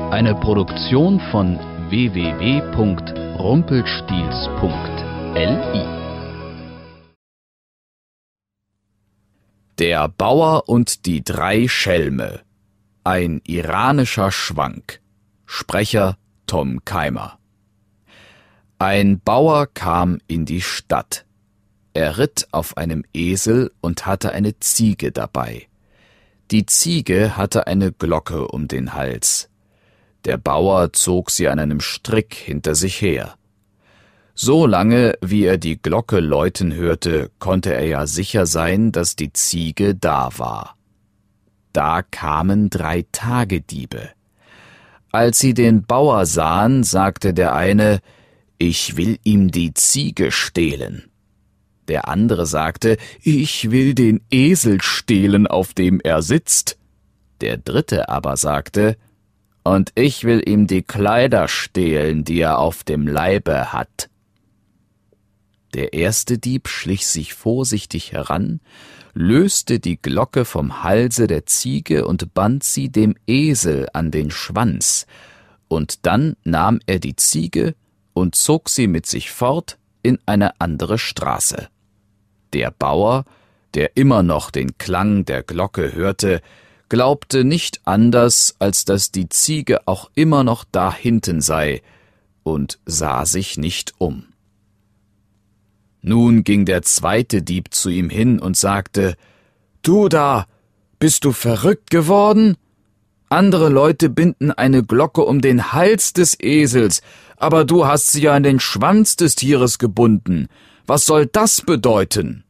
Eine Produktion von www.rumpelstilzchen.li. Der Bauer und die 3 Schelme. Ein iranischer Schwank. Sprecher Tom Keimer. Ein Bauer kam in die Stadt. Er ritt auf einem Esel und hatte eine Ziege dabei. Die Ziege hatte eine Glocke um den Hals. Der Bauer zog sie an einem Strick hinter sich her. So lange, wie er die Glocke läuten hörte, konnte er ja sicher sein, dass die Ziege da war. Da kamen 3 Tagediebe. Als sie den Bauer sahen, sagte der eine: »Ich will ihm die Ziege stehlen.« Der andere sagte: »Ich will den Esel stehlen, auf dem er sitzt.« Der dritte aber sagte: »Und ich will ihm die Kleider stehlen, die er auf dem Leibe hat.« Der erste Dieb schlich sich vorsichtig heran, löste die Glocke vom Halse der Ziege und band sie dem Esel an den Schwanz, und dann nahm er die Ziege und zog sie mit sich fort in eine andere Straße. Der Bauer, der immer noch den Klang der Glocke hörte, glaubte nicht anders, als dass die Ziege auch immer noch da hinten sei, und sah sich nicht um. Nun ging der zweite Dieb zu ihm hin und sagte: »Du da, bist du verrückt geworden? Andere Leute binden eine Glocke um den Hals des Esels, aber du hast sie ja an den Schwanz des Tieres gebunden. Was soll das bedeuten?«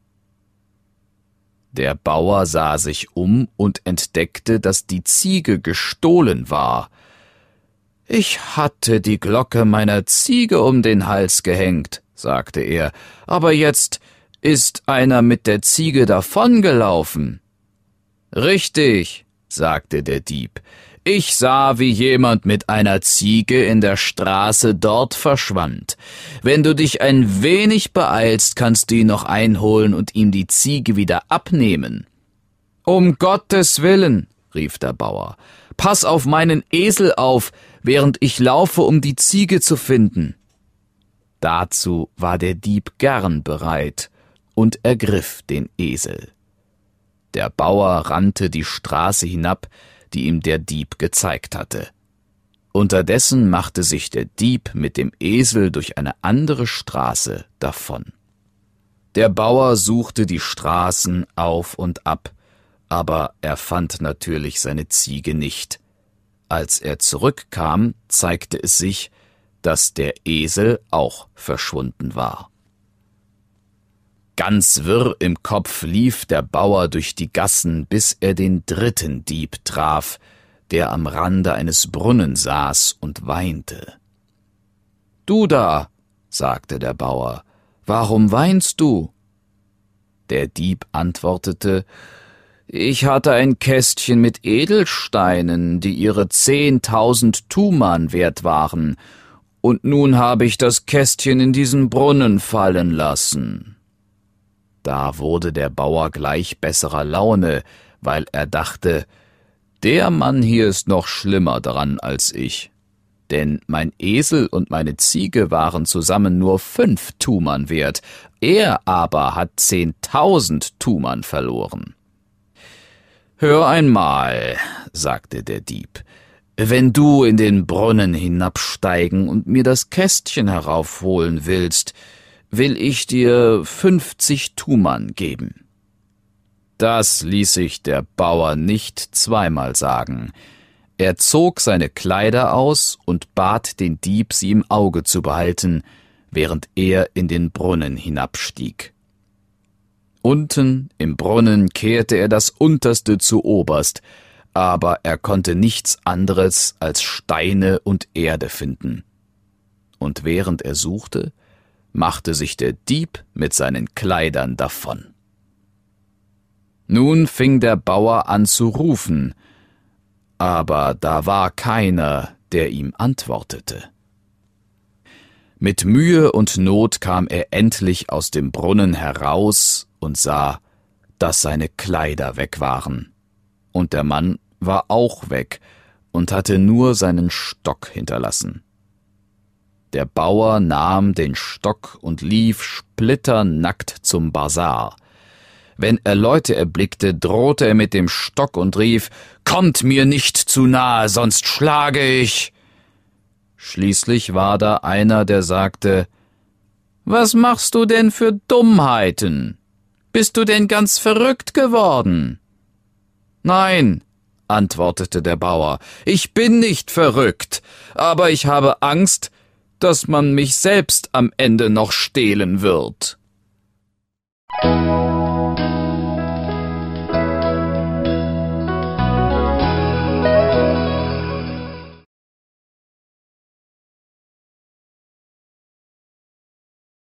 Der Bauer sah sich um und entdeckte, dass die Ziege gestohlen war. »Ich hatte die Glocke meiner Ziege um den Hals gehängt«, sagte er, »aber jetzt ist einer mit der Ziege davongelaufen.« »Richtig«, sagte der Dieb, »ich sah, wie jemand mit einer Ziege in der Straße dort verschwand. Wenn du dich ein wenig beeilst, kannst du ihn noch einholen und ihm die Ziege wieder abnehmen.« »Um Gottes Willen«, rief der Bauer, »pass auf meinen Esel auf, während ich laufe, um die Ziege zu finden.« Dazu war der Dieb gern bereit und ergriff den Esel. Der Bauer rannte die Straße hinab, die ihm der Dieb gezeigt hatte. Unterdessen machte sich der Dieb mit dem Esel durch eine andere Straße davon. Der Bauer suchte die Straßen auf und ab, aber er fand natürlich seine Ziege nicht. Als er zurückkam, zeigte es sich, dass der Esel auch verschwunden war. Ganz wirr im Kopf lief der Bauer durch die Gassen, bis er den dritten Dieb traf, der am Rande eines Brunnen saß und weinte. »Du da«, sagte der Bauer, »warum weinst du?« Der Dieb antwortete: »Ich hatte ein Kästchen mit Edelsteinen, die ihre 10.000 Tuman wert waren, und nun habe ich das Kästchen in diesen Brunnen fallen lassen.« Da wurde der Bauer gleich besserer Laune, weil er dachte: Der Mann hier ist noch schlimmer dran als ich. Denn mein Esel und meine Ziege waren zusammen nur 5 Tuman wert, er aber hat 10.000 Tuman verloren. »Hör einmal«, sagte der Dieb, »wenn du in den Brunnen hinabsteigen und mir das Kästchen heraufholen willst, will ich dir 50 Tuman geben.« Das ließ sich der Bauer nicht zweimal sagen. Er zog seine Kleider aus und bat den Dieb, sie im Auge zu behalten, während er in den Brunnen hinabstieg. Unten im Brunnen kehrte er das Unterste zu oberst, aber er konnte nichts anderes als Steine und Erde finden. Und während er suchte, machte sich der Dieb mit seinen Kleidern davon. Nun fing der Bauer an zu rufen, aber da war keiner, der ihm antwortete. Mit Mühe und Not kam er endlich aus dem Brunnen heraus und sah, dass seine Kleider weg waren. Und der Mann war auch weg, und hatte nur seinen Stock hinterlassen. Der Bauer nahm den Stock und lief splitternackt zum Basar. Wenn er Leute erblickte, drohte er mit dem Stock und rief: »Kommt mir nicht zu nahe, sonst schlage ich!« Schließlich war da einer, der sagte: »Was machst du denn für Dummheiten? Bist du denn ganz verrückt geworden?« »Nein«, antwortete der Bauer, »ich bin nicht verrückt, aber ich habe Angst, dass man mich selbst am Ende noch stehlen wird.«